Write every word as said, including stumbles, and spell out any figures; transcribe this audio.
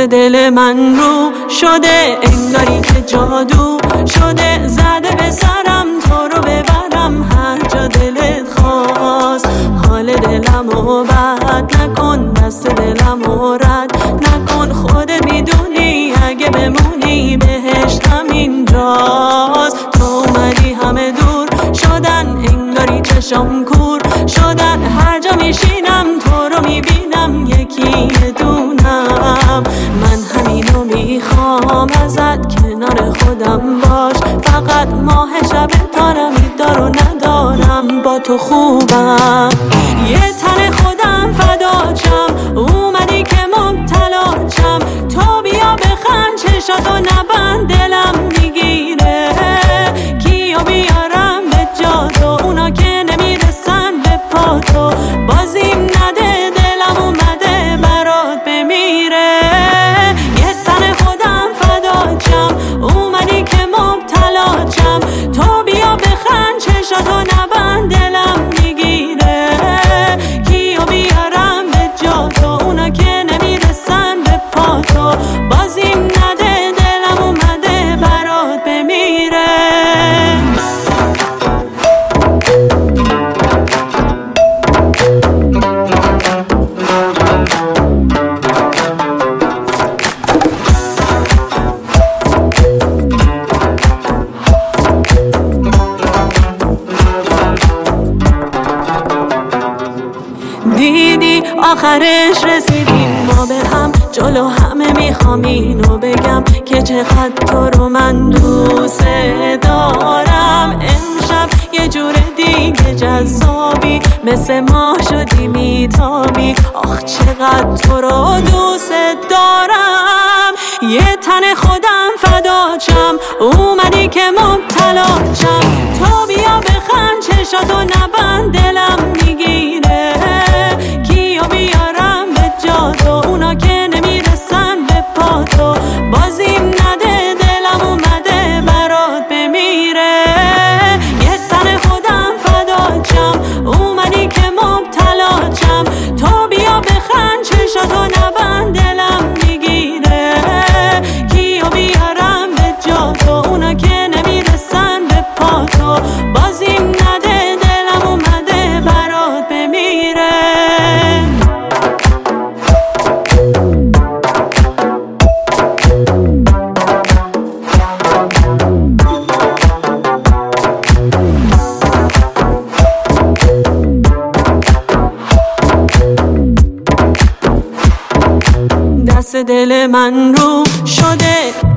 دل من رو شده انگاری که جادو شده، زده به سرم تو رو ببرم هر جا دلت خواست. حال دلمو بد نکن، دست دلمو رد نکن، خودت میدونی اگه بمونی بهشتم اینجاست. تو اومدی همه دور شدن انگاری چشم کور شدن، هر جا میشینم تو رو میبینم یکی دونم. من همینو میخوام ازت، کنار خودم باش فقط، ماه شب تارم دارو ندارم با تو خوبم. یه تن خودم فداچم، اومدی که مبتلا چم، تو بیا بخند چشاتو نبند دلم میگیره، کیو بیارم به جا تو اونا که نمیرسن به پا تو، بازیم نده دلم اومده برات بمیره. یه تن خودم فداچم، اومدی که مبتلا چم، تو بیا بخند چشاتو نبند دلم میگیره، کیو بیارم به جا تو اونا که نمیرسن به پا تو، بازیم نده دلم اومده برات بمیره. دیدی آخرش رسیدیم ما به هم، جلو همه میخوام اینو بگم که چقدر تو رو من دوست دارم. امشب یه جور دیگه جذابی، مثل ماه شدی میتابی، آخ چقدر تو رو دوست دارم. یه تن خودم فداچم، اومدی که مبتلا چم، تو بیا بخند چشاتو نبند دلم میگیره، کیو بیارم به جا تو اونا که نمیرسن به پا تو، بازیم نده دلم اومده برات بمیره. یه تن خودم فداچم، اومدی که مبتلا چم، تو بیا بخند چشاتو نبند دلم میگیره، کیو بیارم به جا تو اونا که نمیرسن به پا تو، بازیم نده دلم اومده برات بمیره. دست دل من رو شده